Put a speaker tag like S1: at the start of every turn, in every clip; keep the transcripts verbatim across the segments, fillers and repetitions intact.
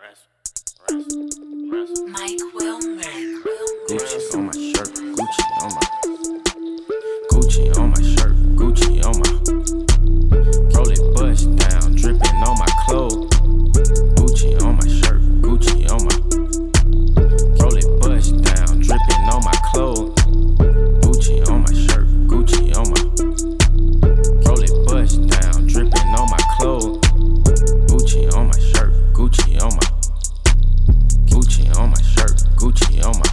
S1: Mike Wilmer.
S2: Gucci on my shirt, Gucci on my Gucci on my shirt, Gucci on my roll it bust down, dripping on my clothes. Gucci on my shirt, Gucci on my roll it bust down, dripping on my clothes. Gucci on my shirt, Gucci on my roll it bust down, dripping on my clothes. Gucci on my shirt, Gucci on my Gucci on my shirt, Gucci on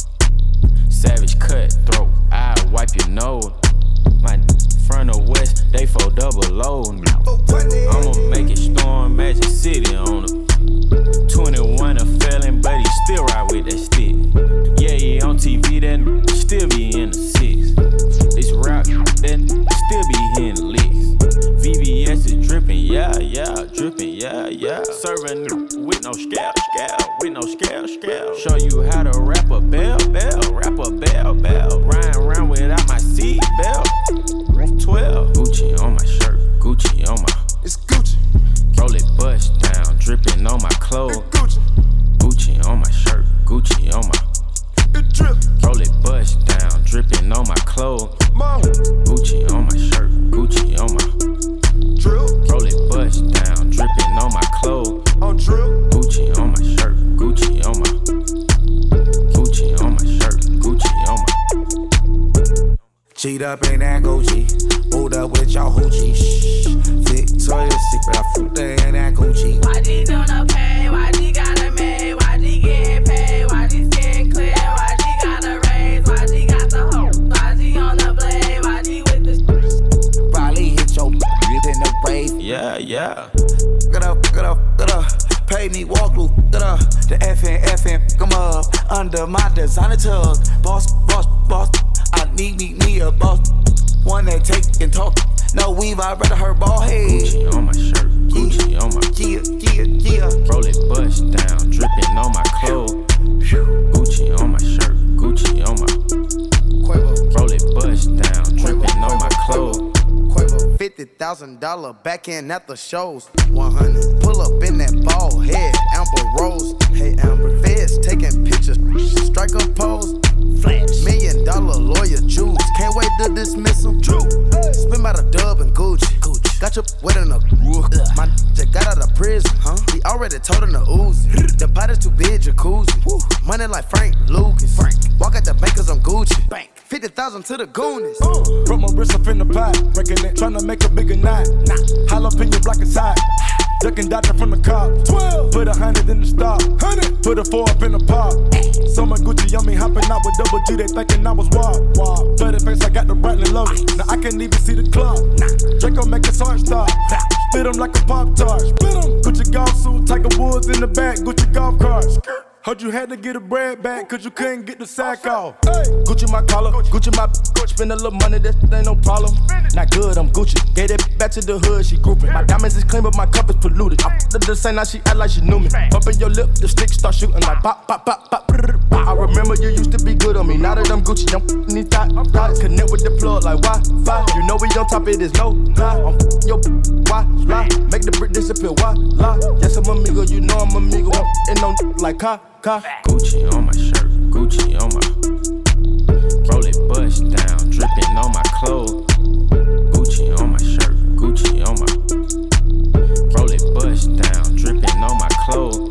S2: my savage cutthroat, I wipe your nose. My front or west, they for double O. I'ma make it storm Magic City on the twenty-one a felon, but he still ride with that stick. Yeah, he on T V, that still be in the six. This rap, that still be hitting the licks. V V S is dripping, yeah, yeah, dripping, yeah, yeah. Serving with no scale, scale, with no scale, scale. Show you how to rap a bell, bell, rap a bell, bell. Riding around without my seat belt. twelve. Gucci on my shirt, Gucci on my.
S3: It's Gucci.
S2: Roll it bust down, dripping on my clothes.
S3: It's Gucci.
S2: Gucci on my shirt, Gucci on my.
S3: It drip.
S2: Roll it bust down, dripping on my clothes.
S3: Mom.
S2: Gucci on my shirt, Gucci on my.
S3: Drill.
S2: Roll it bust down, dripping on my clothes.
S3: On drill.
S2: Gucci on my shirt, Gucci on my. Gucci on my shirt, Gucci on my.
S3: Cheat up in that Gucci. Hold up with y'all hoochie. Shh. Victoria's Secret, I fruit there in that Gucci.
S4: Why these on the pay? Why they got a maid? Why they getting paid? Why they skin clear? Why they got a raise? Why they got the hoe? Why they on the blade? Why they with the
S3: Probably hit your rib in the rave.
S2: Yeah, yeah.
S3: Get up, get up, get up. Pay me walk through, get up. The F N, F N, come up. Under my designer tug. Boss, boss, boss. I need me, me a boss. One that take and talk. No weave, I'd rather her ball head.
S2: Gucci on my shirt, Gucci on my.
S3: Yeah, yeah, yeah.
S2: Roll it bust down, dripping on my clothes. Gucci on my shirt, Gucci on my.
S3: Quavo.
S2: Roll it bust down, dripping on my clothes.
S3: Quavo. fifty thousand dollars back in at the shows. one hundred. Pull up in that ball head, Amber Rose. Hey, Amber. Feds taking pictures, strike a pose. Flash. Million dollar lawyer Jews. Can't wait to dismiss him. True. Spin by the dub and Gucci. Gucci. Got your wet in a. My just got out of prison. Huh? He already told him to ooze. The pot is too big, jacuzzi. Woo. Money like Frank Lucas. Frank. Walk at the bankers on Gucci. Bank. fifty thousand to the Goonies. Uh.
S5: Put my wrist up in the pot. Breaking it, tryna make a bigger knot. Nah. Jalapeno block inside. Ducking, dodging from the car. twelve. Put a hundred in the stock. Hundred. Put a four up in the pot. So my Gucci on me hopping out with double G. They thinking I was wild. Wild. Bloody face, I got the Brantley loaded. Now I can't even see the club. Nah. Draco make his heart stop. Spit him like a Pop-Tart. Spit him. Gucci golf suit, Tiger Woods in the back. Gucci golf carts. Heard you had to get a bread back cause you couldn't get the sack off. Hey. Gucci my collar, Gucci my Gucci. Spend a little money, that ain't no problem. Not good, I'm Gucci. Gave that back to the hood, she grouping. My diamonds is clean, but my cup is polluted. I f***ed the same, now she act like she knew me. Bumping your lip, the stick start shooting like pop, pop, pop, pop. I remember you used to be good on me. Now that I'm Gucci, I'm f***ing these thoughts. Connect with the plug like Wi-Fi. You know we on top, it is no lie. I'm f***ing your why lie? Make the brick disappear, why lie? Yes, I'm amigo, you know I'm amigo. And no like car.
S2: Gucci on my shirt, Gucci on my. Roll it bust down, dripping on my clothes. Gucci on my shirt, Gucci on my. Roll it bust down, dripping on my clothes.